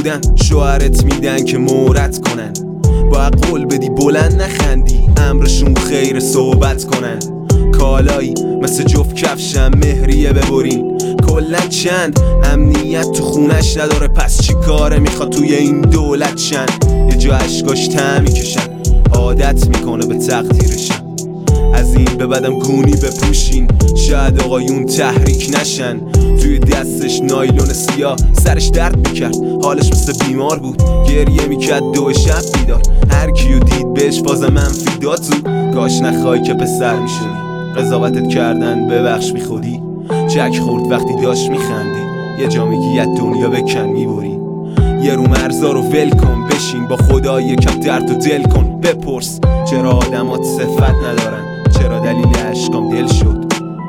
بودن شوهرت میدن که مورد کنن، باید قول بدی بلند نخندی امرشون خیر صحبت کنن. کالایی مثل جفت کفشم مهریه ببرین، کلن چند امنیت تو خونش نداره، پس چی کاره میخواد توی این دولت شن؟ یه جا عشقاش ته میکشن، عادت میکنه به تقدیرشن. از این به بعدم گونی بپوشین، شاید آقایون تحریک نشن. توی دستش نایلون سیاه، سرش درد میکرد، حالش مثل بیمار بود، گریه میکرد دو شب بیدار. هر کیو دید بهش فاز منفی داد زود، کاش نخوای که پسر میشدی. قضاوتت کردن ببخش بی خودی، چک خورد وقتی داشت میخندی. یه جا میگی یه دنیا بکن میبری، یه رو مرزا رو ول کن، بشین با خدا یکم درد و دل کن. بپرس چرا آدمات صفت ندارن، چرا دلیل عشقام دل شد.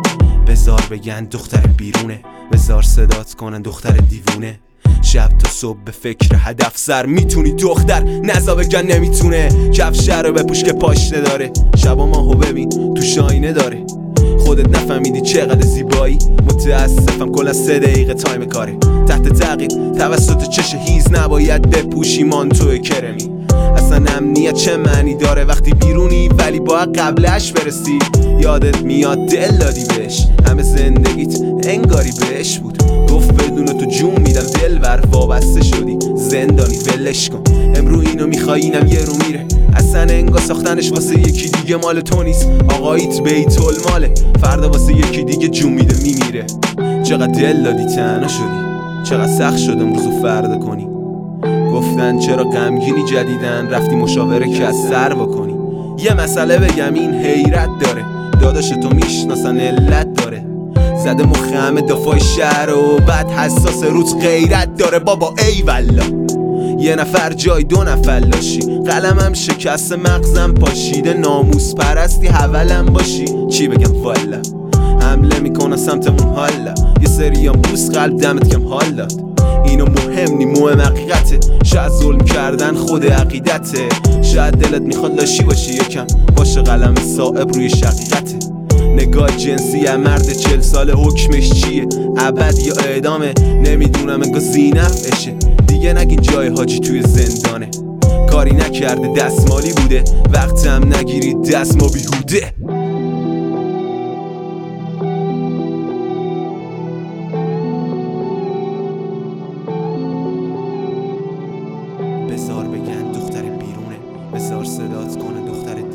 بزار بگن دختر بیرونه، بزار صدات کنن دختر دیوونه. شب تا صبح به فکر هدف سر، میتونی دختر نزا بگن نمیتونه. کفشه رو بپوش که پاشنه داره، شبا ماهو ببین تو شاینه داره. خودت نفهمیدی چقدر زیبایی، متاسفم کلا 3 دقیقه تایم کاره. تحت تعقیب توسط چش هیز نباید بپوشی مانتو کرمی. اصلا امنیت چه معنی داره وقتی بیرونی ولی باید قبلش برسی. یادت میاد دل دادی بهش، همه زندگیت انگاری بهش بود. گفت بدون تو جون میدم دلبر، وابسته شدی زندانی ولش کن. امرو اینو میخوای اینم یه رو میره، اصلا انگار ساختنش واسه یکی دیگه مال تو نیست. آقاییت بیت الماله، فردا واسه یکی دیگه جون میده میمیره. چقدر دل دادی تنها شدی، چقدر سخت شد امروز و فردا کنی. گفتن چرا غمگینی جدیدن، رفتی مشاوره که از سر بکنی. یه مسئله بگم این حیرت داره، داداش تو میشناسن علت داره. زده مخ همه دفاع شهر و بعد حساس روز غیرت داره. بابا ای والا یه نفر جای 2 نفر لاشی، قلمم شکست مغزم پاشیده، ناموس پرستی حولم باشی. چی بگم والا حمله میکنه سمتمون حالا، یه سریام بوس قلب دمت کم حال داد. اینو مهم نی مهم حقیقته، شاید ظلم کردن خود عقیدته. شاید دلت میخواد لاشی باشی یکم، باشه قلم صائب روی شقیقته. نگاه جنسی مرد 40 ساله حکمش چیه، ابد یا اعدامه نمیدونم، انگار زینفشه. دیگه نگین جای حاجی توی زندانه، کاری نکرده دستمالی بوده، وقتم نگیرید دست ما بیهوده. بزار بگن دختر بیرونه، بزار صدات کنه دختر